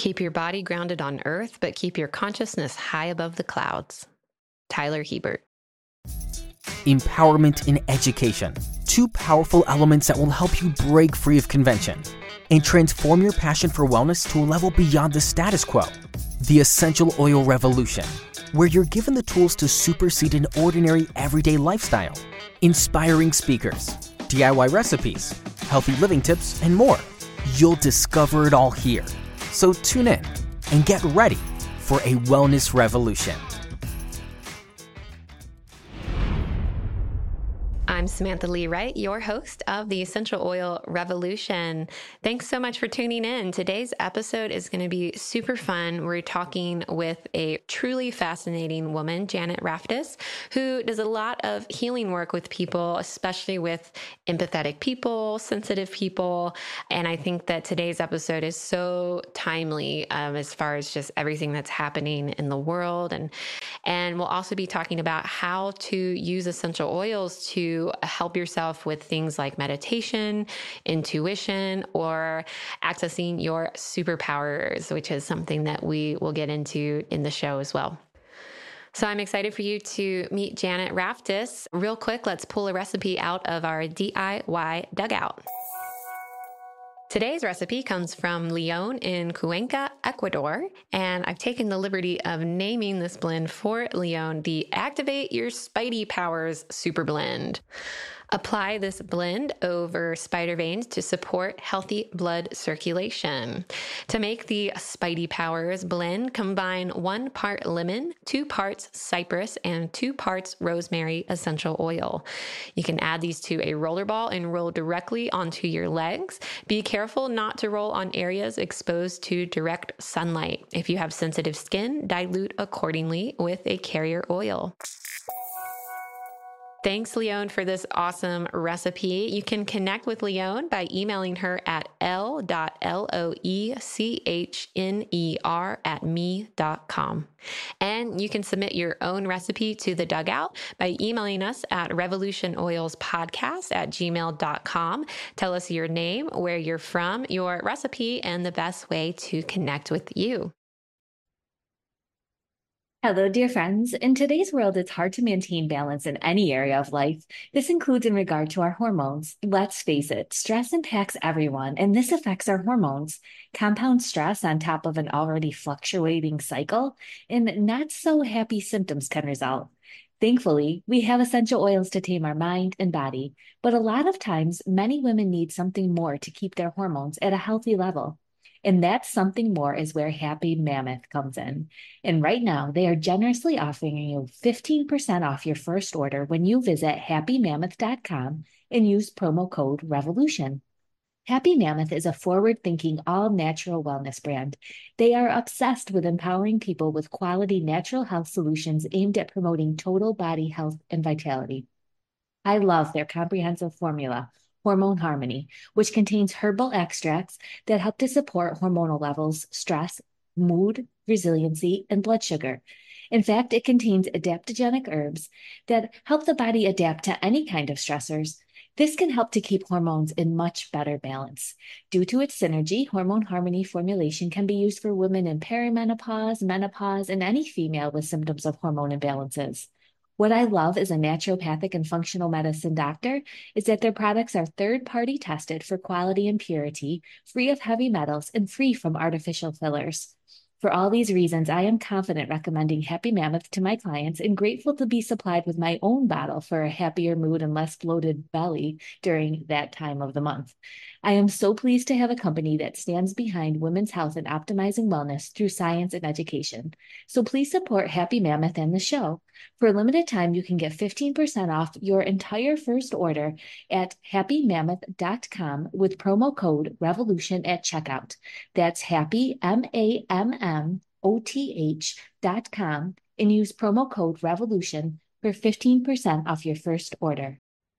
Keep your body grounded on earth, but keep your consciousness high above the clouds. Tyler Hebert. Empowerment in education. Two powerful elements that will help you break free of convention and transform your passion for wellness to a level beyond the status quo. The Essential Oil Revolution, where you're given the tools to supersede an ordinary everyday lifestyle. Inspiring speakers, DIY recipes, healthy living tips, and more. You'll discover it all here. So tune in and get ready for a wellness revolution. I'm Samantha Lee Wright, your host of the Essential Oil Revolution. Thanks so much for tuning in. Today's episode is going to be super fun. We're talking with a truly fascinating woman, Janet Raftis, who does a lot of healing work with people, especially with empathetic people, sensitive people. And I think that today's episode is so timely as far as just everything that's happening in the world. And we'll also be talking about how to use essential oils to help yourself with things like meditation, intuition, or accessing your superpowers, which is something that we will get into in the show as well. So I'm excited for you to meet Janet Raftis. Real quick, let's pull a recipe out of our DIY dugout. Today's recipe comes from Leon in Cuenca, Ecuador, and I've taken the liberty of naming this blend for Leon the Activate Your Spidey Powers Super Blend. Apply this blend over spider veins to support healthy blood circulation. To make the Spidey Powers blend, combine 1 part lemon, 2 parts cypress, and 2 parts rosemary essential oil. You can add these to a roller ball and roll directly onto your legs. Be careful not to roll on areas exposed to direct sunlight. If you have sensitive skin, dilute accordingly with a carrier oil. Thanks, Leon, for this awesome recipe. You can connect with Leon by emailing her at l.loechnner@me.com. And you can submit your own recipe to the dugout by emailing us at revolutionoilspodcast@gmail.com. Tell us your name, where you're from, your recipe, and the best way to connect with you. Hello, dear friends. In today's world, it's hard to maintain balance in any area of life. This includes in regard to our hormones. Let's face it, stress impacts everyone, and this affects our hormones. Compound stress on top of an already fluctuating cycle, and not so happy symptoms can result. Thankfully, we have essential oils to tame our mind and body, but a lot of times, many women need something more to keep their hormones at a healthy level. And that something more is where Happy Mammoth comes in. And right now, they are generously offering you 15% off your first order when you visit happymammoth.com and use promo code REVOLUTION. Happy Mammoth is a forward-thinking, all-natural wellness brand. They are obsessed with empowering people with quality natural health solutions aimed at promoting total body health and vitality. I love their comprehensive formula, Hormone Harmony, which contains herbal extracts that help to support hormonal levels, stress, mood, resiliency, and blood sugar. In fact, it contains adaptogenic herbs that help the body adapt to any kind of stressors. This can help to keep hormones in much better balance. Due to its synergy, Hormone Harmony formulation can be used for women in perimenopause, menopause, and any female with symptoms of hormone imbalances. What I love as a naturopathic and functional medicine doctor is that their products are third-party tested for quality and purity, free of heavy metals, and free from artificial fillers. For all these reasons, I am confident recommending Happy Mammoth to my clients and grateful to be supplied with my own bottle for a happier mood and less bloated belly during that time of the month. I am so pleased to have a company that stands behind women's health and optimizing wellness through science and education. So please support Happy Mammoth and the show. For a limited time, you can get 15% off your entire first order at happymammoth.com with promo code REVOLUTION at checkout. That's happy, MAMMOTH.com, and use promo code REVOLUTION for 15% off your first order.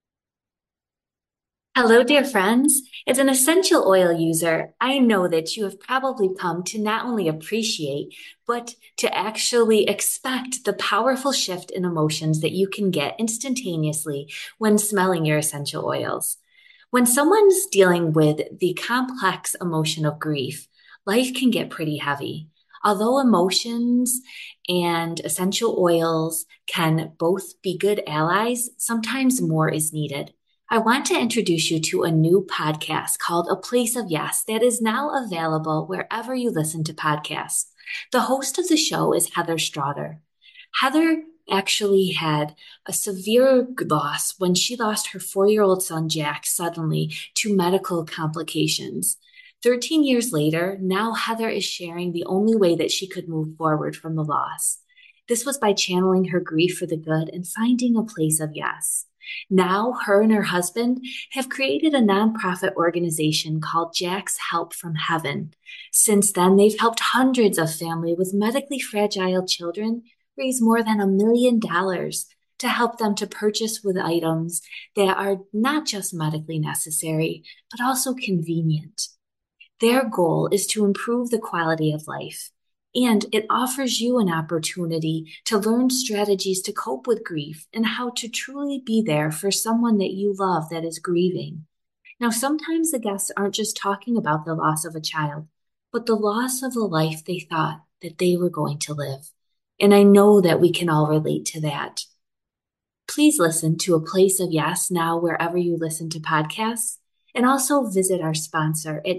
Hello, dear friends. As an essential oil user, I know that you have probably come to not only appreciate, but to actually expect the powerful shift in emotions that you can get instantaneously when smelling your essential oils. When someone's dealing with the complex emotion of grief, life can get pretty heavy. Although emotions and essential oils can both be good allies, sometimes more is needed. I want to introduce you to a new podcast called A Place of Yes that is now available wherever you listen to podcasts. The host of the show is Heather Strother. Heather actually had a severe loss when she lost her 4-year-old son, Jack, suddenly to medical complications. 13 years later, now Heather is sharing the only way that she could move forward from the loss. This was by channeling her grief for the good and finding a place of yes. Now, her and her husband have created a nonprofit organization called Jack's Help from Heaven. Since then, they've helped hundreds of families with medically fragile children raise more than $1 million to help them to purchase with items that are not just medically necessary, but also convenient. Their goal is to improve the quality of life, and it offers you an opportunity to learn strategies to cope with grief and how to truly be there for someone that you love that is grieving. Now, sometimes the guests aren't just talking about the loss of a child, but the loss of a life they thought that they were going to live. And I know that we can all relate to that. Please listen to A Place of Yes now wherever you listen to podcasts. And also visit our sponsor at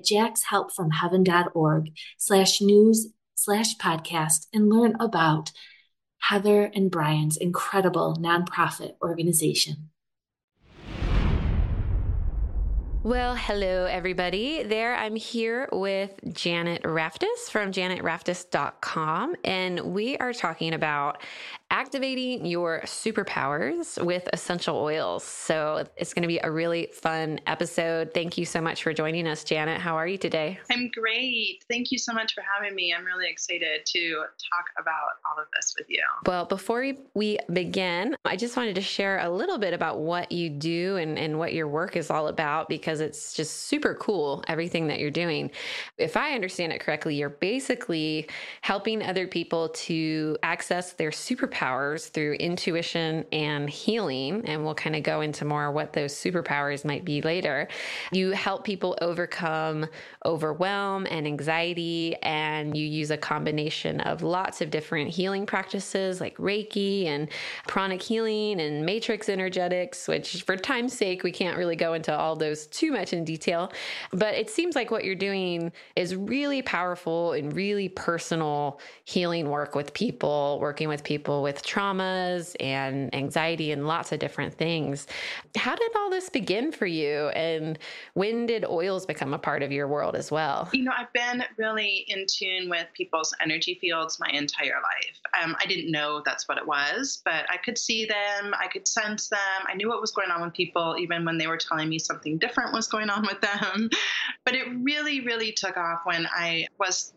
jackshelpfromheaven.org/news/podcast and learn about Heather and Brian's incredible nonprofit organization. Well, hello, everybody. I'm here with Janet Raftis from janetraftis.com, and we are talking about activating your superpowers with essential oils. So it's going to be a really fun episode. Thank you so much for joining us, Janet. How are you today? I'm great. Thank you so much for having me. I'm really excited to talk about all of this with you. Well, before we begin, I just wanted to share a little bit about what you do and what your work is all about, because it's just super cool, everything that you're doing. If I understand it correctly, you're basically helping other people to access their superpowers through intuition and healing. And we'll kind of go into more what those superpowers might be later. You help people overcome overwhelm and anxiety, and you use a combination of lots of different healing practices like Reiki and pranic healing and matrix energetics, which for time's sake, we can't really go into all those too much in detail. But it seems like what you're doing is really powerful and really personal healing work with people, working with people with traumas and anxiety and lots of different things. How did all this begin for you? And when did oils become a part of your world as well? I've been really in tune with people's energy fields my entire life. I didn't know that's what it was, but I could see them. I could sense them. I knew what was going on with people, even when they were telling me something different was going on with them. But it really, really took off when I was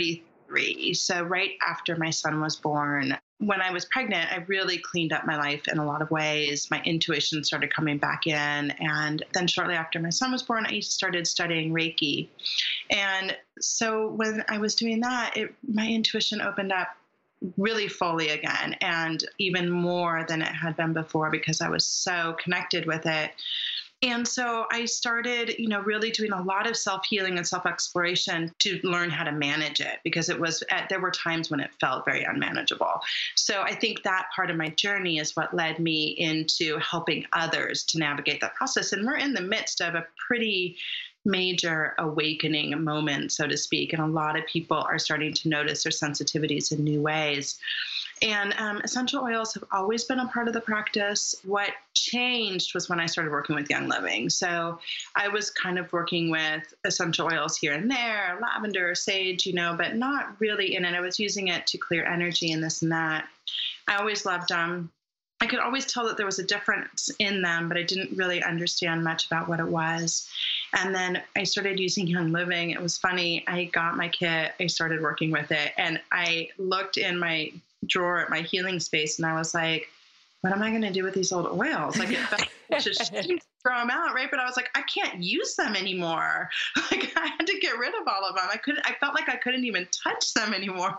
33. So right after my son was born. When I was pregnant, I really cleaned up my life in a lot of ways. My intuition started coming back in. And then shortly after my son was born, I started studying Reiki. And so when I was doing that, my intuition opened up really fully again, and even more than it had been before, because I was so connected with it. And so I started, really doing a lot of self-healing and self-exploration to learn how to manage it, because there were times when it felt very unmanageable. So I think that part of my journey is what led me into helping others to navigate that process. And we're in the midst of a pretty major awakening moment, so to speak. And a lot of people are starting to notice their sensitivities in new ways. And essential oils have always been a part of the practice. What changed was when I started working with Young Living. So I was kind of working with essential oils here and there, lavender, sage, but not really in it. I was using it to clear energy and this and that. I always loved them. I could always tell that there was a difference in them, but I didn't really understand much about what it was. And then I started using Young Living. It was funny. I got my kit. I started working with it. And I looked in my drawer at my healing space, and I was like, what am I going to do with these old oils? Like, it felt like just throw them out, right? But I was like, I can't use them anymore. Like, I had to get rid of all of them. I felt like I couldn't even touch them anymore.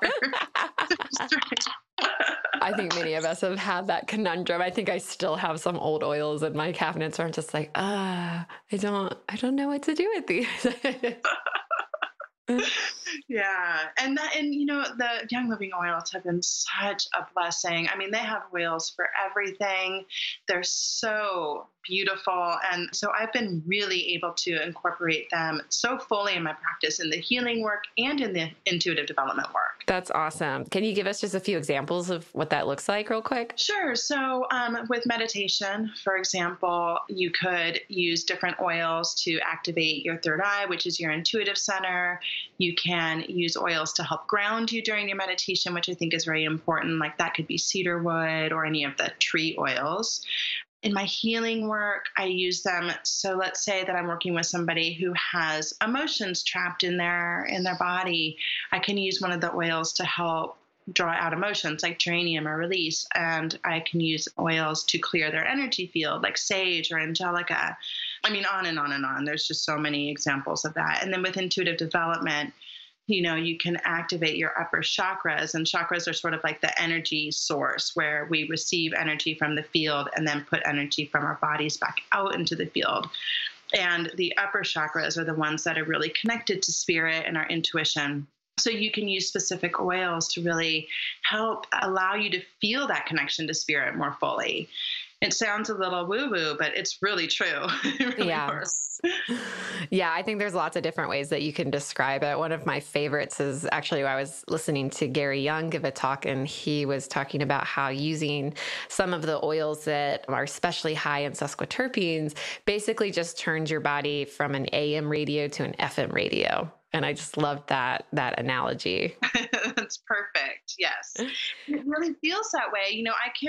I think many of us have had that conundrum. I think I still have some old oils in my cabinets where I'm just like, I don't know what to do with these. Yeah. And the Young Living oils have been such a blessing. I mean, they have oils for everything. They're so beautiful. And so I've been really able to incorporate them so fully in my practice in the healing work and in the intuitive development work. That's awesome. Can you give us just a few examples of what that looks like real quick? Sure. So, with meditation, for example, you could use different oils to activate your third eye, which is your intuitive center. You can use oils to help ground you during your meditation, which I think is very important. Like that could be cedar wood or any of the tree oils. In my healing work, I use them. So let's say that I'm working with somebody who has emotions trapped in their body. I can use one of the oils to help draw out emotions like geranium or release. And I can use oils to clear their energy field like sage or angelica. I mean, on and on and on. There's just so many examples of that. And then with intuitive development, you can activate your upper chakras, and chakras are sort of like the energy source where we receive energy from the field and then put energy from our bodies back out into the field. And the upper chakras are the ones that are really connected to spirit and our intuition. So you can use specific oils to really help allow you to feel that connection to spirit more fully. It sounds a little woo-woo, but it's really true. It really works. Yeah, I think there's lots of different ways that you can describe it. One of my favorites is actually I was listening to Gary Young give a talk, and he was talking about how using some of the oils that are especially high in sesquiterpenes basically just turns your body from an AM radio to an FM radio. And I just loved that analogy. That's perfect. Yes. It really feels that way.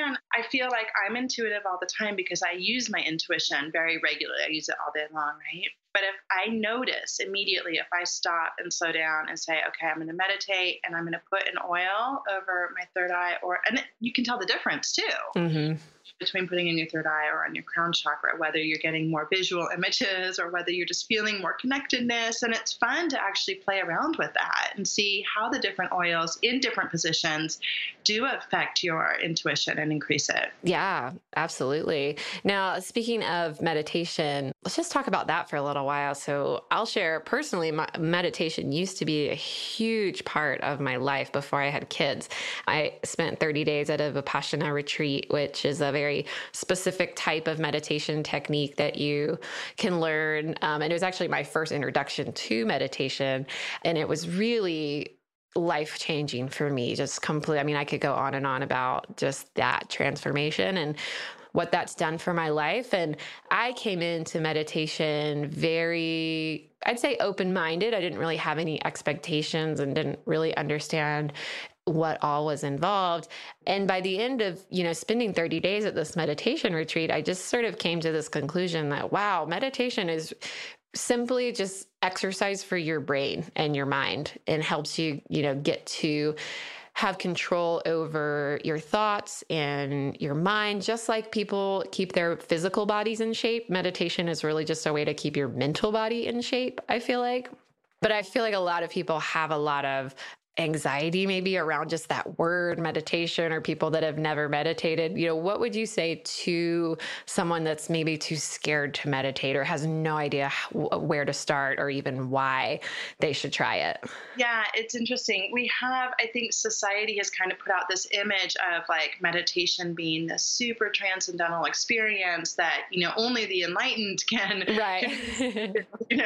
I feel like I'm intuitive all the time because I use my intuition very regularly. I use it all day long, right? But if I notice immediately, if I stop and slow down and say, okay, I'm going to meditate and I'm going to put an oil over my third eye, and you can tell the difference too. Between putting in your third eye or on your crown chakra, whether you're getting more visual images or whether you're just feeling more connectedness. And it's fun to actually play around with that and see how the different oils in different positions do affect your intuition and increase it. Yeah, absolutely. Now, speaking of meditation, let's just talk about that for a little while. So I'll share personally, my meditation used to be a huge part of my life before I had kids. I spent 30 days at a Vipassana retreat, which is a very specific type of meditation technique that you can learn. And it was actually my first introduction to meditation. And it was really life-changing for me, just completely. I mean, I could go on and on about just that transformation and what that's done for my life. And I came into meditation very, I'd say, open-minded. I didn't really have any expectations and didn't really understand what all was involved. And by the end of, spending 30 days at this meditation retreat, I just sort of came to this conclusion that, wow, meditation is simply just exercise for your brain and your mind, and helps you, get to have control over your thoughts and your mind. Just like people keep their physical bodies in shape, meditation is really just a way to keep your mental body in shape, I feel like. But I feel like a lot of people have a lot of anxiety maybe around just that word meditation, or people that have never meditated. What would you say to someone that's maybe too scared to meditate or has no idea where to start or even why they should try it? Yeah, it's interesting. I think society has kind of put out this image of like meditation being this super transcendental experience that, only the enlightened can, right. And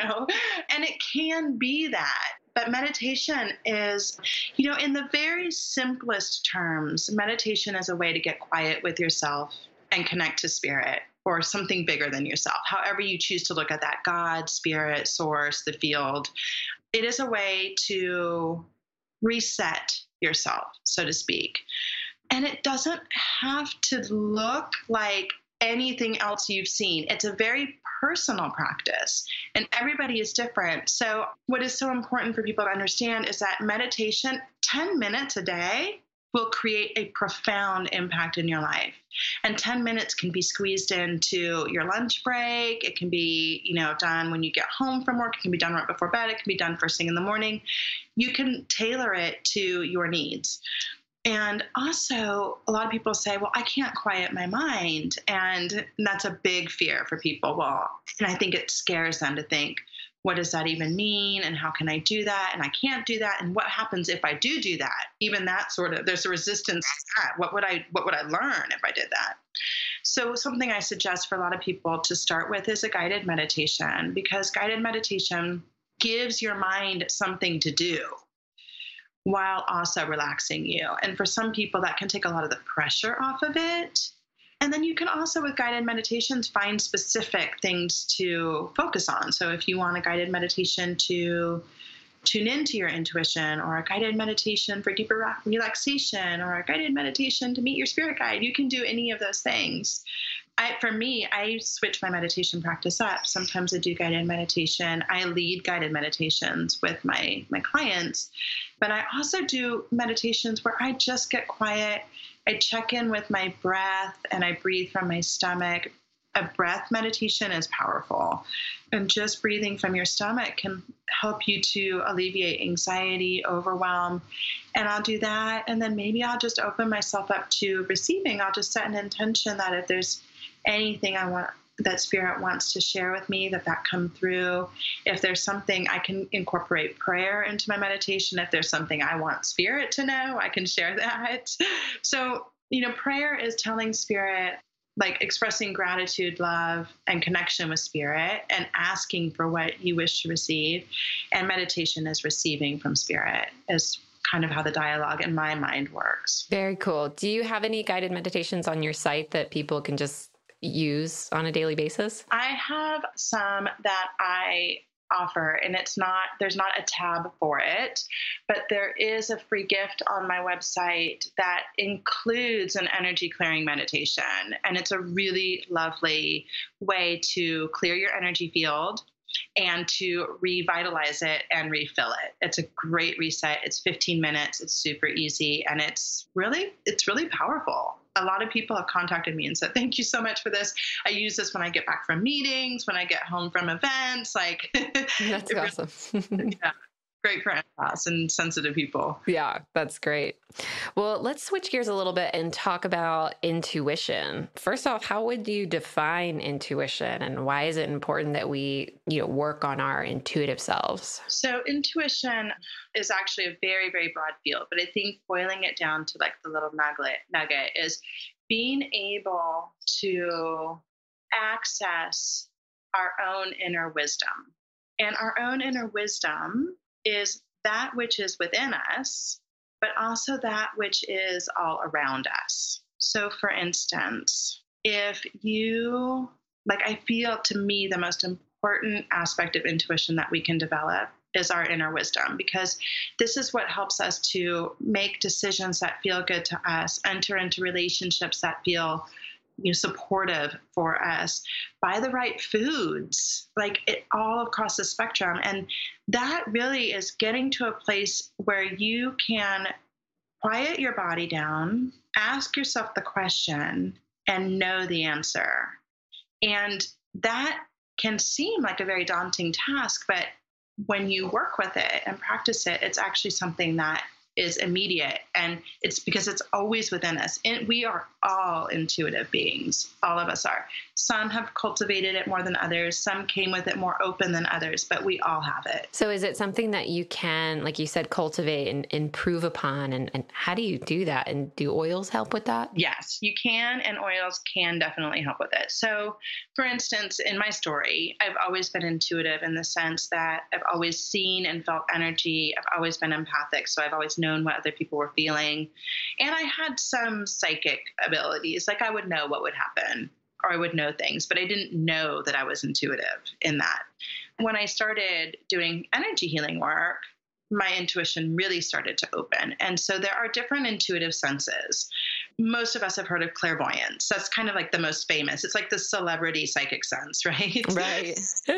it can be that. But meditation is, in the very simplest terms, meditation is a way to get quiet with yourself and connect to spirit or something bigger than yourself, however you choose to look at that: God, spirit, source, the field. It is a way to reset yourself, so to speak. And it doesn't have to look like anything else you've seen. It's a very personal practice, and everybody is different. So what is so important for people to understand is that meditation, 10 minutes a day, will create a profound impact in your life. And 10 minutes can be squeezed into your lunch break. It can be, done when you get home from work. It can be done right before bed. It can be done first thing in the morning. You can tailor it to your needs. And also, a lot of people say, well, I can't quiet my mind. And that's a big fear for people. And I think it scares them to think, what does that even mean? And how can I do that? And I can't do that. And what happens if I do that? Even that sort of, there's a resistance to that. What would I learn if I did that? So something I suggest for a lot of people to start with is a guided meditation, because guided meditation gives your mind something to do while also relaxing you. And for some people, that can take a lot of the pressure off of it. And then you can also, with guided meditations, find specific things to focus on. So if you want a guided meditation to tune into your intuition, or a guided meditation for deeper relaxation, or a guided meditation to meet your spirit guide, you can do any of those things. For me, I switch my meditation practice up. Sometimes I do guided meditation. I lead guided meditations with my clients, but I also do meditations where I just get quiet. I check in with my breath and I breathe from my stomach. A breath meditation is powerful, and just breathing from your stomach can help you to alleviate anxiety, overwhelm. And I'll do that. And then maybe I'll just open myself up to receiving. I'll just set an intention that if there's anything I want, that spirit wants to share with me, that come through. If there's something, I can incorporate prayer into my meditation. If there's something I want spirit to know, I can share that. So, prayer is telling spirit, like expressing gratitude, love, and connection with spirit, and asking for what you wish to receive. And meditation is receiving from spirit, is kind of how the dialogue in my mind works. Very cool. Do you have any guided meditations on your site that people can just use on a daily basis? I have some that I offer, and there's not a tab for it, but there is a free gift on my website that includes an energy clearing meditation. And it's a really lovely way to clear your energy field and to revitalize it and refill it. It's a great reset. It's 15 minutes. It's super easy. And it's really powerful. A lot of people have contacted me and said, thank you so much for this. I use this when I get back from meetings, when I get home from events. Like, that's awesome. Yeah. Great for empaths and sensitive people. Yeah, that's great. Well, let's switch gears a little bit and talk about intuition. First off, how would you define intuition, and why is it important that we, work on our intuitive selves? So intuition is actually a very, very broad field, but I think boiling it down to like the little nugget is being able to access our own inner wisdom. And our own inner wisdom is that which is within us, but also that which is all around us. So for instance, if you, I feel to me the most important aspect of intuition that we can develop is our inner wisdom, because this is what helps us to make decisions that feel good to us, enter into relationships that feel supportive for us, buy the right foods, all across the spectrum. And that really is getting to a place where you can quiet your body down, ask yourself the question, and know the answer. And that can seem like a very daunting task, but when you work with it and practice it, it's actually something that is immediate, and it's because it's always within us. And we are all intuitive beings. All of us are. Some have cultivated it more than others. Some came with it more open than others, but we all have it. So is it something that you can, like you said, cultivate and improve upon? And how do you do that? And do oils help with that? Yes, you can. And oils can definitely help with it. So for instance, in my story, I've always been intuitive in the sense that I've always seen and felt energy. I've always been empathic. So I've always known what other people were feeling. And I had some psychic abilities. I would know what would happen, or I would know things, but I didn't know that I was intuitive in that. When I started doing energy healing work, my intuition really started to open. And so there are different intuitive senses. Most of us have heard of clairvoyance. That's kind of the most famous. It's like the celebrity psychic sense, right? Right.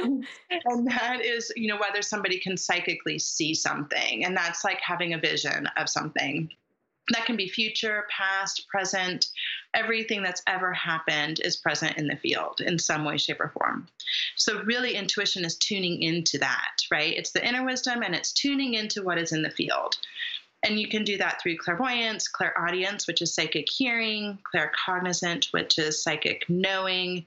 And that is, whether somebody can psychically see something. And that's like having a vision of something. That can be future, past, present. Everything that's ever happened is present in the field in some way, shape, or form. So really, intuition is tuning into that, right? It's the inner wisdom, and it's tuning into what is in the field. And you can do that through clairvoyance, clairaudience, which is psychic hearing, claircognizant, which is psychic knowing.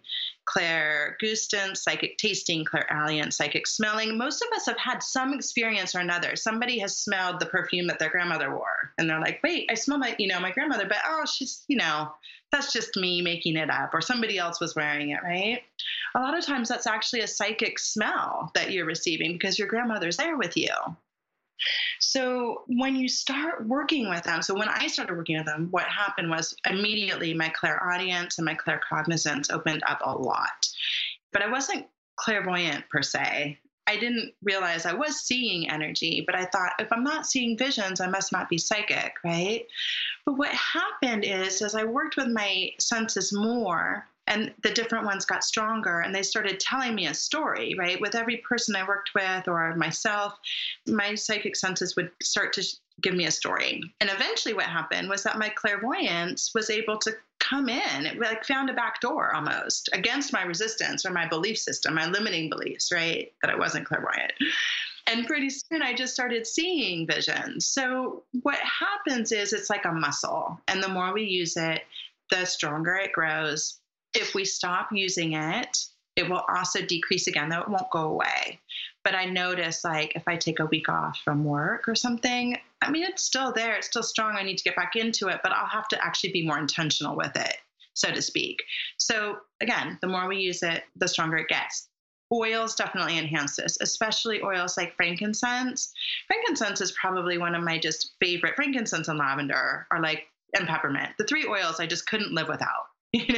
clairgustance, psychic tasting, clairalience, psychic smelling. Most of us have had some experience or another. Somebody has smelled the perfume that their grandmother wore, and they're like, wait, I smell my grandmother, but she's, that's just me making it up, or somebody else was wearing it, right? A lot of times that's actually a psychic smell that you're receiving because your grandmother's there with you. So when you start working with them, so when I started working with them, what happened was immediately my clairaudience and my claircognizance opened up a lot. But I wasn't clairvoyant per se. I didn't realize I was seeing energy, but I thought, if I'm not seeing visions, I must not be psychic, right? But what happened is, as I worked with my senses more, and the different ones got stronger, and they started telling me a story, right? With every person I worked with or myself, my psychic senses would start to give me a story. And eventually what happened was that my clairvoyance was able to come in. It like found a back door almost against my resistance or my belief system, my limiting beliefs, right? That I wasn't clairvoyant. And pretty soon I just started seeing visions. So what happens is it's like a muscle. And the more we use it, the stronger it grows. If we stop using it, it will also decrease again, though it won't go away. But I notice, like, if I take a week off from work or something, I mean, it's still there. It's still strong. I need to get back into it, but I'll have to actually be more intentional with it, so to speak. So again, the more we use it, the stronger it gets. Oils definitely enhance this, especially oils like frankincense. Frankincense is probably one of my just favorite. Frankincense and lavender are like, and peppermint. The three oils I just couldn't live without.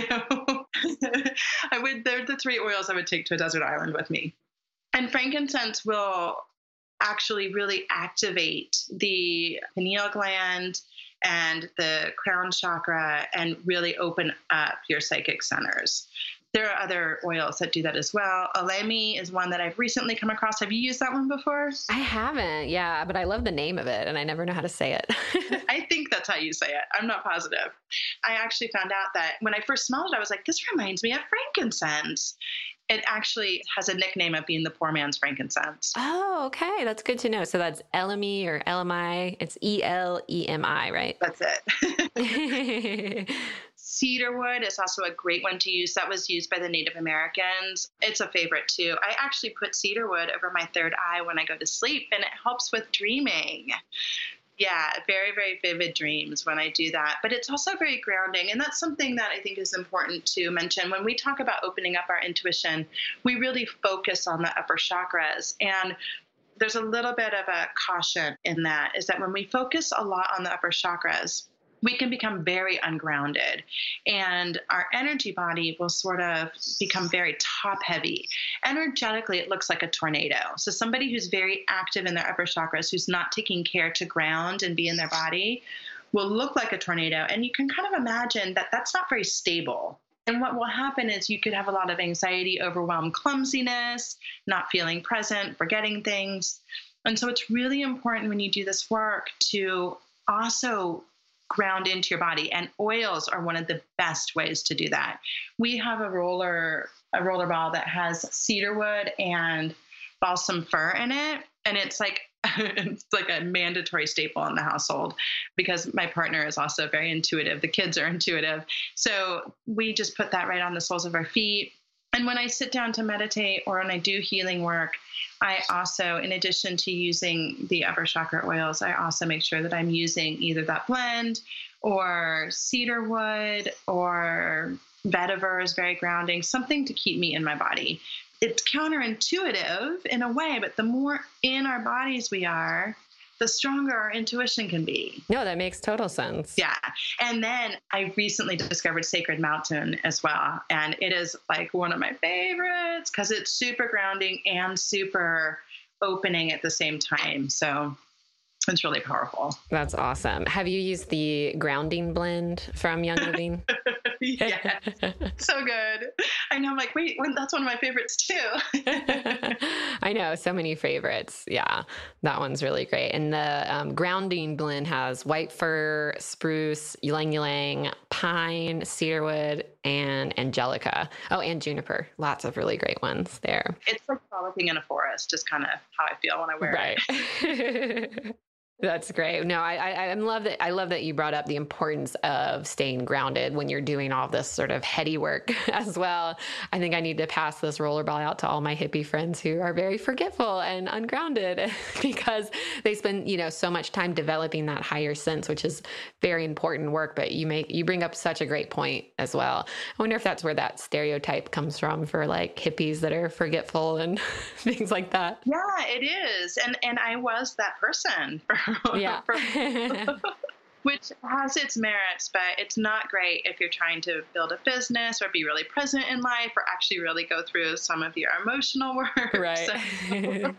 They're the three oils I would take to a desert island with me. And frankincense will actually really activate the pineal gland and the crown chakra and really open up your psychic centers. There are other oils that do that as well. Alemi is one that I've recently come across. Have you used that one before? I haven't, yeah, but I love the name of it and I never know how to say it. I think that's how you say it. I'm not positive. I actually found out that when I first smelled it, I was like, this reminds me of frankincense. It actually has a nickname of being the poor man's frankincense. Oh, okay. That's good to know. So that's Elemi or Elemi. It's Elemi, right? That's it. Cedarwood is also a great one to use. That was used by the Native Americans. It's a favorite too. I actually put cedarwood over my third eye when I go to sleep, and it helps with dreaming. Yeah, very, very vivid dreams when I do that. But it's also very grounding. And that's something that I think is important to mention. When we talk about opening up our intuition, we really focus on the upper chakras. And there's a little bit of a caution in that, is that when we focus a lot on the upper chakras, we can become very ungrounded, and our energy body will sort of become very top heavy. Energetically, it looks like a tornado. So somebody who's very active in their upper chakras, who's not taking care to ground and be in their body, will look like a tornado. And you can kind of imagine that that's not very stable. And what will happen is you could have a lot of anxiety, overwhelm, clumsiness, not feeling present, forgetting things. And so it's really important when you do this work to also ground into your body, and oils are one of the best ways to do that. We have a roller ball that has cedarwood and balsam fir in it, and it's like a mandatory staple in the household because my partner is also very intuitive. The kids are intuitive, so we just put that right on the soles of our feet. And when I sit down to meditate or when I do healing work, I also, in addition to using the upper chakra oils, I also make sure that I'm using either that blend or cedarwood or vetiver is very grounding, something to keep me in my body. It's counterintuitive in a way, but the more in our bodies we are, the stronger our intuition can be. No, that makes total sense. Yeah. And then I recently discovered Sacred Mountain as well. And it is like one of my favorites because it's super grounding and super opening at the same time. So it's really powerful. That's awesome. Have you used the grounding blend from Young Living? Yeah. So good. I know. I'm like, wait, that's one of my favorites too. I know. So many favorites. Yeah. That one's really great. And the grounding blend has white fir, spruce, ylang ylang, pine, cedarwood, and angelica. Oh, and juniper. Lots of really great ones there. It's like frolicking in a forest, just kind of how I feel when I wear it. Right. That's great. No, I love that. I love that you brought up the importance of staying grounded when you're doing all this sort of heady work as well. I think I need to pass this rollerball out to all my hippie friends who are very forgetful and ungrounded because they spend, so much time developing that higher sense, which is very important work. But you bring up such a great point as well. I wonder if that's where that stereotype comes from for like hippies that are forgetful and things like that. Yeah, it is. And I was that person Yeah. which has its merits, but it's not great if you're trying to build a business or be really present in life or actually really go through some of your emotional work. Right. So.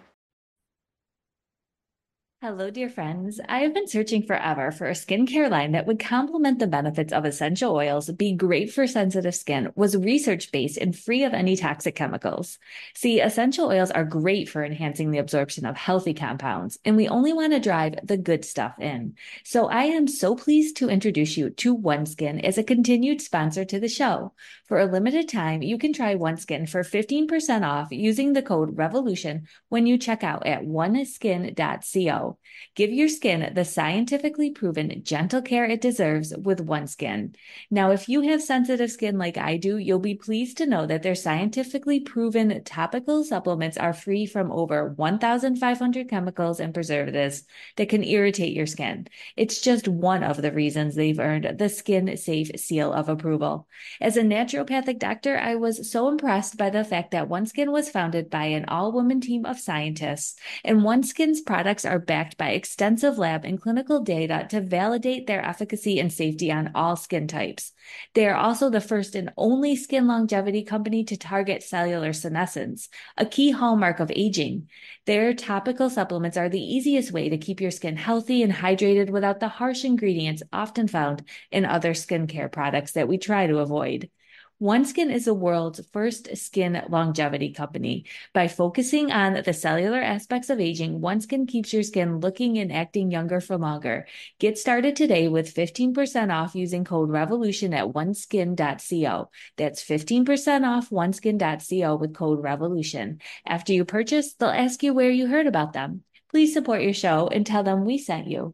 Hello, dear friends. I have been searching forever for a skincare line that would complement the benefits of essential oils, be great for sensitive skin, was research-based and free of any toxic chemicals. See, essential oils are great for enhancing the absorption of healthy compounds, and we only want to drive the good stuff in. So I am so pleased to introduce you to OneSkin as a continued sponsor to the show. For a limited time, you can try OneSkin for 15% off using the code REVOLUTION when you check out at oneskin.co. Give your skin the scientifically proven gentle care it deserves with OneSkin. Now, if you have sensitive skin like I do, you'll be pleased to know that their scientifically proven topical supplements are free from over 1,500 chemicals and preservatives that can irritate your skin. It's just one of the reasons they've earned the Skin Safe seal of approval. As a naturopathic doctor, I was so impressed by the fact that OneSkin was founded by an all-woman team of scientists, and OneSkin's products are backed by extensive lab and clinical data to validate their efficacy and safety on all skin types. They are also the first and only skin longevity company to target cellular senescence, a key hallmark of aging. Their topical supplements are the easiest way to keep your skin healthy and hydrated without the harsh ingredients often found in other skincare products that we try to avoid. OneSkin is the world's first skin longevity company. By focusing on the cellular aspects of aging, OneSkin keeps your skin looking and acting younger for longer. Get started today with 15% off using code REVOLUTION at oneskin.co. That's 15% off oneskin.co with code REVOLUTION. After you purchase, they'll ask you where you heard about them. Please support your show and tell them we sent you.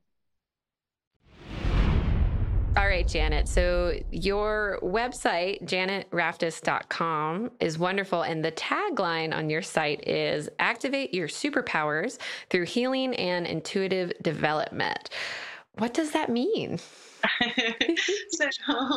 All right, Janet. So your website, janetraftis.com, is wonderful. And the tagline on your site is activate your superpowers through healing and intuitive development. What does that mean? So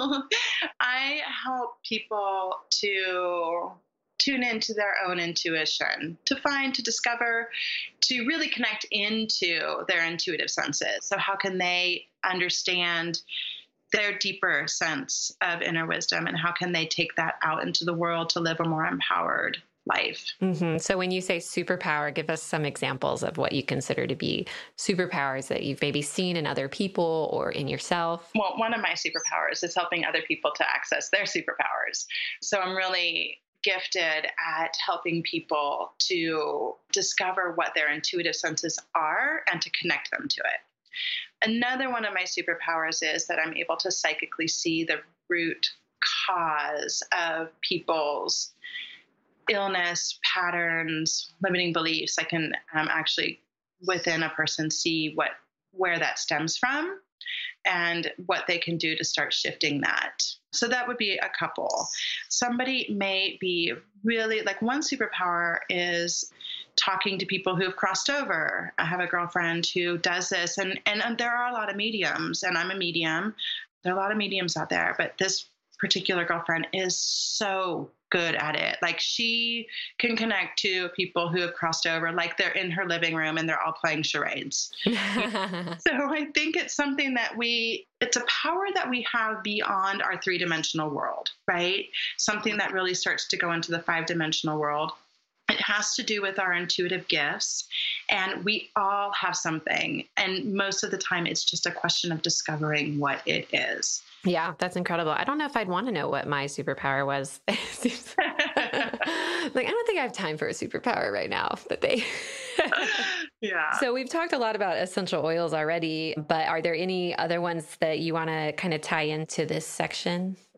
I help people to tune into their own intuition, to discover, to really connect into their intuitive senses. So how can they understand their deeper sense of inner wisdom, and how can they take that out into the world to live a more empowered life? Mm-hmm. So when you say superpower, give us some examples of what you consider to be superpowers that you've maybe seen in other people or in yourself. Well, one of my superpowers is helping other people to access their superpowers. So I'm really gifted at helping people to discover what their intuitive senses are and to connect them to it. Another one of my superpowers is that I'm able to psychically see the root cause of people's illness, patterns, limiting beliefs. I can actually, within a person, see where that stems from and what they can do to start shifting that. So that would be a couple. Somebody may be really, like, one superpower is talking to people who have crossed over. I have a girlfriend who does this, and there are a lot of mediums, and I'm a medium. There are a lot of mediums out there, but this particular girlfriend is so good at it. Like, she can connect to people who have crossed over, like they're in her living room and they're all playing charades. So I think it's something that it's a power that we have beyond our 3-dimensional world, right? Something that really starts to go into the 5-dimensional world. It has to do with our intuitive gifts, and we all have something. And most of the time, it's just a question of discovering what it is. Yeah, that's incredible. I don't know if I'd want to know what my superpower was. Like, I don't think I have time for a superpower right now, but Yeah. So we've talked a lot about essential oils already, but are there any other ones that you want to kind of tie into this section?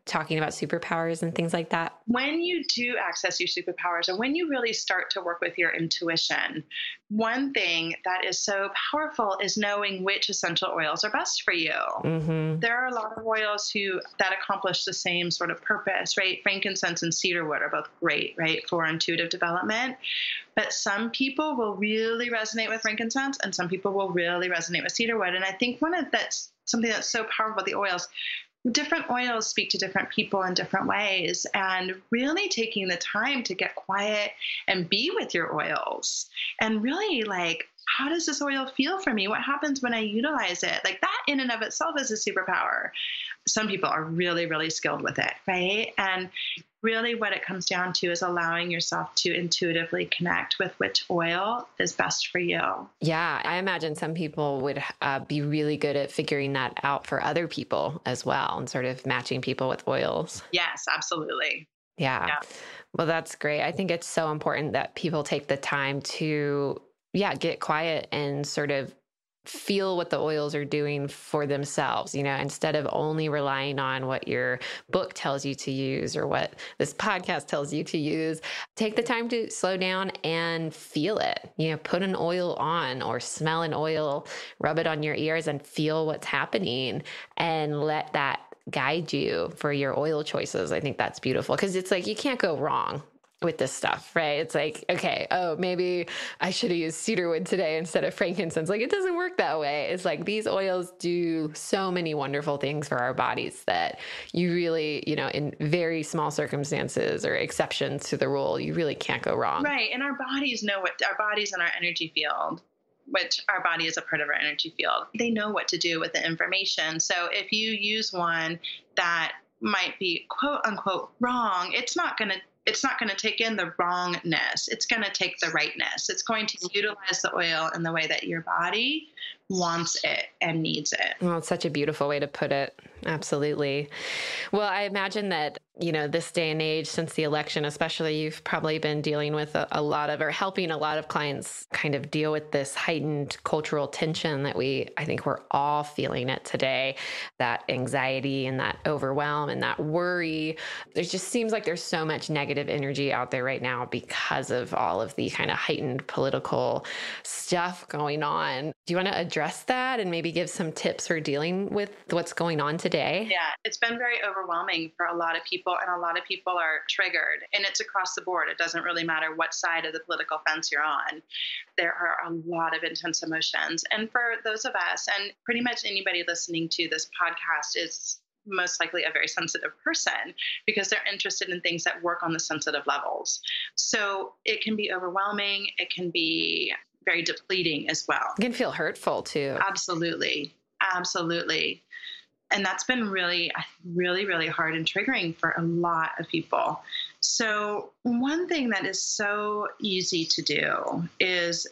talking about superpowers and things like that? When you do access your superpowers and when you really start to work with your intuition, one thing that is so powerful is knowing which essential oils are best for you. Mm-hmm. There are a lot of oils that accomplish the same sort of purpose, right? Frankincense and cedarwood are both great, right, for intuitive development. But some people will really resonate with frankincense and some people will really resonate with cedarwood. And I think that's something that's so powerful about the oils. Different oils speak to different people in different ways, and really taking the time to get quiet and be with your oils and really like, how does this oil feel for me? What happens when I utilize it? Like that in and of itself is a superpower. Some people are really, really skilled with it, right? And really what it comes down to is allowing yourself to intuitively connect with which oil is best for you. Yeah, I imagine some people would be really good at figuring that out for other people as well and sort of matching people with oils. Yes, absolutely. Yeah. Well, that's great. I think it's so important that people take the time to, get quiet and sort of feel what the oils are doing for themselves, instead of only relying on what your book tells you to use or what this podcast tells you to use. Take the time to slow down and feel it, put an oil on or smell an oil, rub it on your ears and feel what's happening and let that guide you for your oil choices. I think that's beautiful because it's like, you can't go wrong with this stuff, right? It's like, okay, maybe I should have used cedarwood today instead of frankincense. Like, it doesn't work that way. It's like these oils do so many wonderful things for our bodies that you really, in very small circumstances or exceptions to the rule, you really can't go wrong. Right. And our bodies know what our bodies in our energy field, which our body is a part of our energy field. They know what to do with the information. So if you use one that might be quote unquote wrong, it's not going to take in the wrongness. It's going to take the rightness. It's going to utilize the oil in the way that your body wants it and needs it. Well, it's such a beautiful way to put it. Absolutely. Well, I imagine that, this day and age, since the election, especially, you've probably been dealing with a lot of, or helping a lot of clients kind of deal with this heightened cultural tension that I think we're all feeling it today, that anxiety and that overwhelm and that worry. There just seems like there's so much negative energy out there right now because of all of the kind of heightened political stuff going on. Do you want to address that and maybe give some tips for dealing with what's going on today? Yeah, it's been very overwhelming for a lot of people, and a lot of people are triggered, and it's across the board. It doesn't really matter what side of the political fence you're on. There are a lot of intense emotions. And for those of us, and pretty much anybody listening to this podcast is most likely a very sensitive person because they're interested in things that work on the sensitive levels. So it can be overwhelming. It can be very depleting as well. It can feel hurtful too. Absolutely. Absolutely. And that's been really, really, really hard and triggering for a lot of people. So one thing that is so easy to do is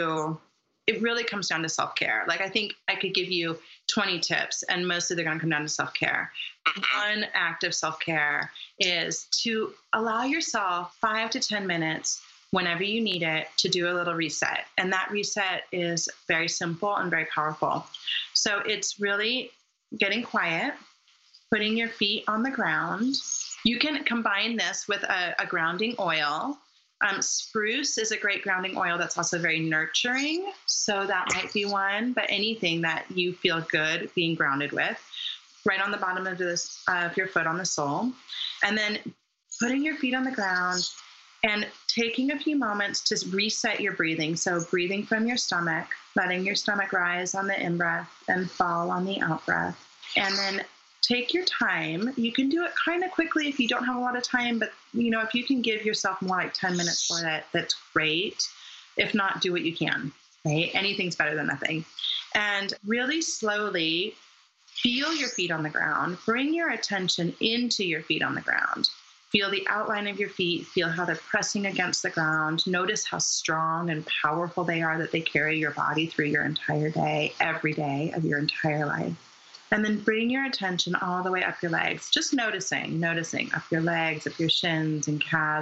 it really comes down to self-care. Like, I think I could give you 20 tips and mostly they're going to come down to self-care. One act of self-care is to allow yourself 5 to 10 minutes whenever you need it to do a little reset. And that reset is very simple and very powerful. So it's really getting quiet, putting your feet on the ground. You can combine this with a grounding oil. Spruce is a great grounding oil that's also very nurturing. So that might be one, but anything that you feel good being grounded with, right on the bottom of your foot on the sole. And then putting your feet on the ground and taking a few moments to reset your breathing. So breathing from your stomach, letting your stomach rise on the in-breath and fall on the out-breath. And then take your time. You can do it kind of quickly if you don't have a lot of time, but if you can give yourself more like 10 minutes for that, that's great. If not, do what you can, right? Anything's better than nothing. And really slowly feel your feet on the ground. Bring your attention into your feet on the ground. Feel the outline of your feet. Feel how they're pressing against the ground. Notice how strong and powerful they are, that they carry your body through your entire day, every day of your entire life. And then bring your attention all the way up your legs, just noticing up your legs, up your shins and calves.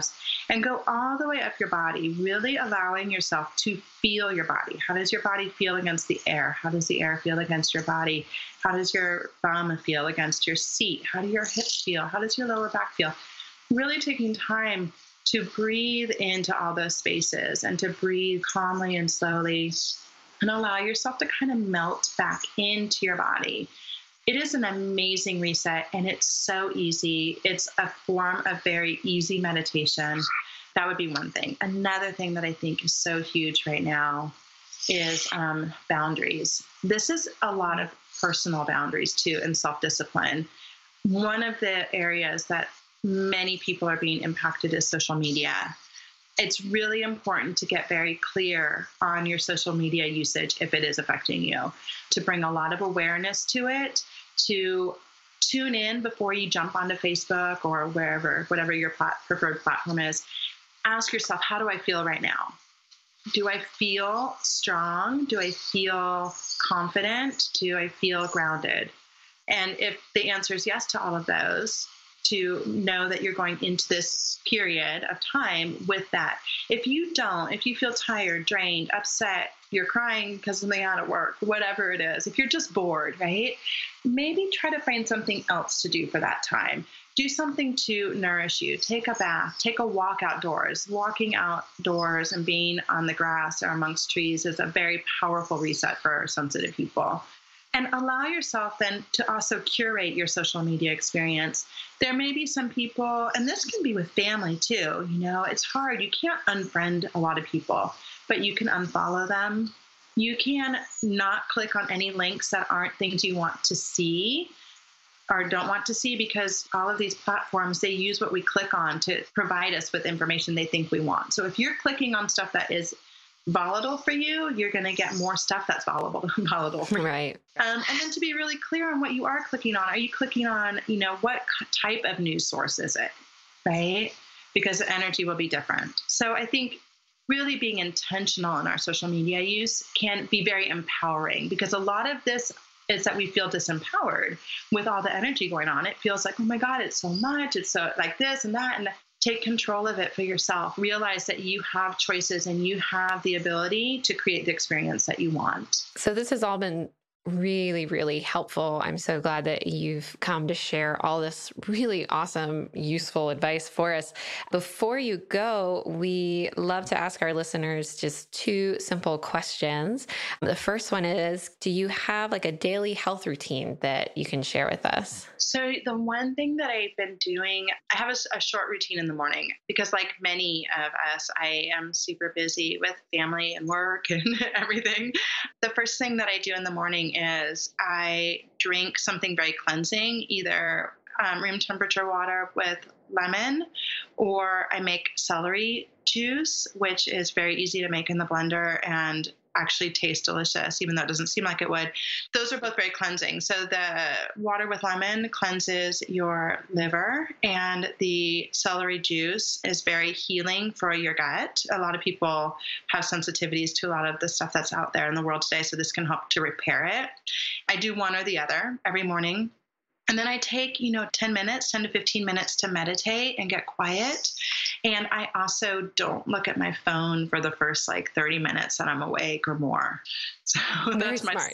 and go all the way up your body, really allowing yourself to feel your body. How does your body feel against the air? How does the air feel against your body? How does your bum feel against your seat? How do your hips feel? How does your lower back feel? Really taking time to breathe into all those spaces and to breathe calmly and slowly and allow yourself to kind of melt back into your body. It is an amazing reset, and it's so easy. It's a form of very easy meditation. That would be one thing. Another thing that I think is so huge right now is boundaries. This is a lot of personal boundaries too, and self-discipline. One of the areas that many people are being impacted is social media. It's really important to get very clear on your social media usage if it is affecting you, to bring a lot of awareness to it, to tune in before you jump onto Facebook or wherever, whatever your preferred platform is. Ask yourself, how do I feel right now? Do I feel strong? Do I feel confident? Do I feel grounded? And if the answer is yes to all of those, to know that you're going into this period of time with that. If you don't, if you feel tired, drained, upset, you're crying because something out at work, whatever it is, if you're just bored, right? Maybe try to find something else to do for that time. Do something to nourish you. Take a bath, take a walk outdoors. Walking outdoors and being on the grass or amongst trees is a very powerful reset for sensitive people. And allow yourself then to also curate your social media experience. There may be some people, and this can be with family too, it's hard. You can't unfriend a lot of people, but you can unfollow them. You can not click on any links that aren't things you want to see or don't want to see, because all of these platforms, they use what we click on to provide us with information they think we want. So if you're clicking on stuff that is volatile for you, you're going to get more stuff that's volatile. Right. And then to be really clear on what you are clicking on. Are you clicking on, what type of news source is it, right? Because the energy will be different. So I think really being intentional in our social media use can be very empowering, because a lot of this is that we feel disempowered with all the energy going on. It feels like, oh my God, it's so much. It's so like this and that. And take control of it for yourself. Realize that you have choices and you have the ability to create the experience that you want. So this has all been really, really helpful. I'm so glad that you've come to share all this really awesome, useful advice for us. Before you go, we love to ask our listeners just two simple questions. The first one is, do you have like a daily health routine that you can share with us? So the one thing that I've been doing, I have a short routine in the morning, because like many of us, I am super busy with family and work and everything. The first thing that I do in the morning is I drink something very cleansing, either room temperature water with lemon, or I make celery juice, which is very easy to make in the blender and actually tastes delicious, even though it doesn't seem like it would. Those are both very cleansing. So the water with lemon cleanses your liver, and the celery juice is very healing for your gut. A lot of people have sensitivities to a lot of the stuff that's out there in the world today, so this can help to repair it. I do one or the other every morning. And then I take, 10 to 15 minutes to meditate and get quiet. And I also don't look at my phone for the first 30 minutes that I'm awake or more. So that's smart.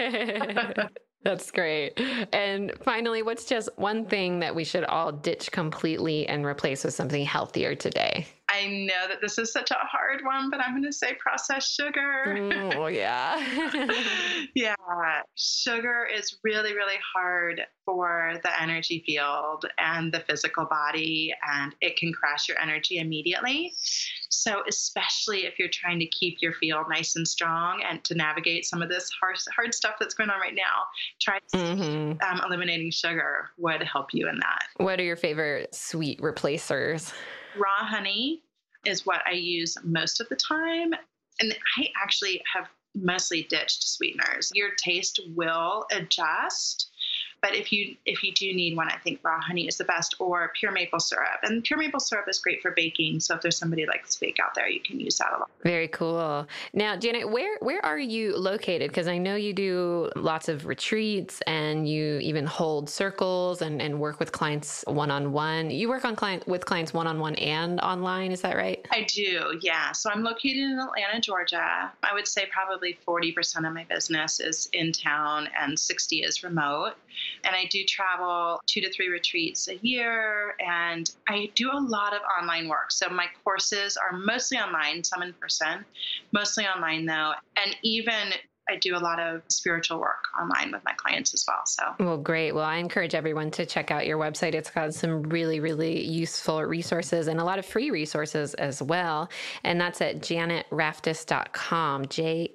That's great. And finally, what's just one thing that we should all ditch completely and replace with something healthier today? I know that this is such a hard one, but I'm going to say processed sugar. Oh, yeah. Yeah. Sugar is really, really hard for the energy field and the physical body, and it can crash your energy immediately. So especially if you're trying to keep your field nice and strong and to navigate some of this hard stuff that's going on right now, try eliminating sugar would help you in that. What are your favorite sweet replacers? Raw honey is what I use most of the time. And I actually have mostly ditched sweeteners. Your taste will adjust But if you do need one, I think raw honey is the best, or pure maple syrup. And pure maple syrup is great for baking. So if there's somebody who likes to bake out there, you can use that a lot. Very cool. Now, Janet, where are you located? Because I know you do lots of retreats and you even hold circles and work with clients one-on-one. You work with clients one-on-one and online, is that right? I do, yeah. So I'm located in Atlanta, Georgia. I would say probably 40% of my business is in town and 60 is remote. And I do travel 2 to 3 retreats a year, and I do a lot of online work. So my courses are mostly online, some in person, mostly online though. And even I do a lot of spiritual work online with my clients as well. So, well, great. Well, I encourage everyone to check out your website. It's got some really, really useful resources and a lot of free resources as well. And that's at janetraftis.com,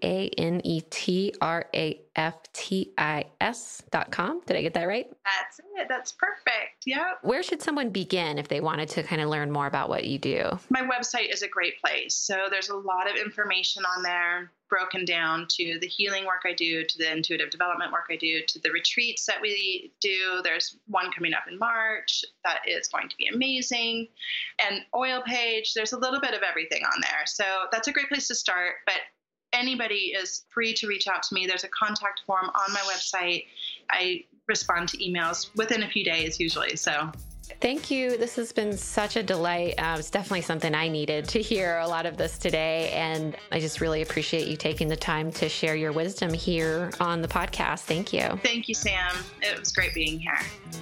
JANETRAFTIS.com. Did I get that right? That's it. That's perfect. Yep. Where should someone begin if they wanted to kind of learn more about what you do? My website is a great place. So there's a lot of information on there, broken down to the healing work I do, to the intuitive development work I do, to the retreats that we do. There's one coming up in March that is going to be amazing. And oil page, there's a little bit of everything on there. So that's a great place to start. But anybody is free to reach out to me. There's a contact form on my website. I respond to emails within a few days usually. So thank you. This has been such a delight. It's definitely something I needed to hear a lot of this today. And I just really appreciate you taking the time to share your wisdom here on the podcast. Thank you. Thank you, Sam. It was great being here.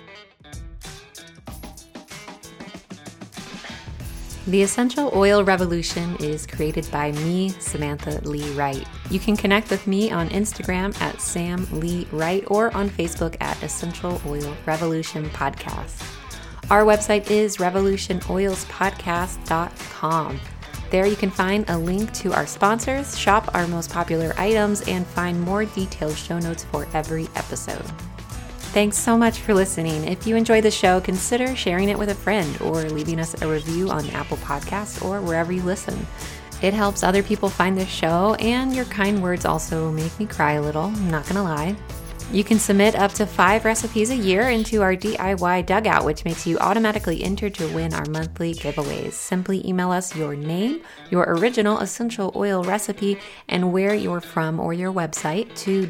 The Essential Oil Revolution is created by me, Samantha Lee Wright. You can connect with me on Instagram at Sam Lee Wright or on Facebook at Essential Oil Revolution Podcast. Our website is revolutionoilspodcast.com. There you can find a link to our sponsors, shop our most popular items, and find more detailed show notes for every episode. Thanks so much for listening. If you enjoy the show, consider sharing it with a friend or leaving us a review on Apple Podcasts or wherever you listen. It helps other people find this show, and your kind words also make me cry a little, I'm not gonna lie. You can submit up to 5 recipes a year into our DIY dugout, which makes you automatically entered to win our monthly giveaways. Simply email us your name, your original essential oil recipe, and where you're from or your website to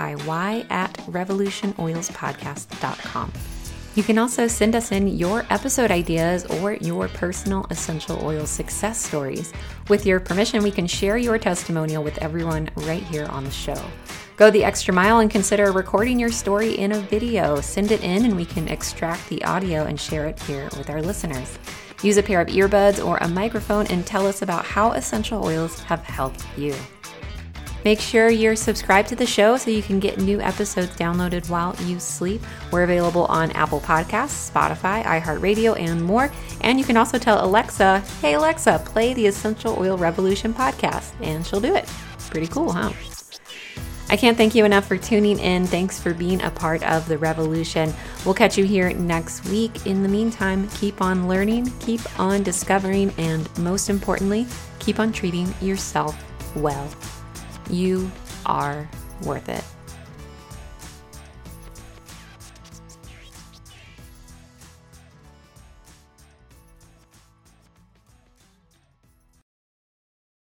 DIY@revolutionoilspodcast.com. You can also send us in your episode ideas or your personal essential oil success stories. With your permission, we can share your testimonial with everyone right here on the show. Go the extra mile and consider recording your story in a video. Send it in and we can extract the audio and share it here with our listeners. Use a pair of earbuds or a microphone and tell us about how essential oils have helped you. Make sure you're subscribed to the show so you can get new episodes downloaded while you sleep. We're available on Apple Podcasts, Spotify, iHeartRadio, and more. And you can also tell Alexa, hey Alexa, play the Essential Oil Revolution podcast, and she'll do it. Pretty cool, huh? I can't thank you enough for tuning in. Thanks for being a part of the revolution. We'll catch you here next week. In the meantime, keep on learning, keep on discovering, and most importantly, keep on treating yourself well. You are worth it.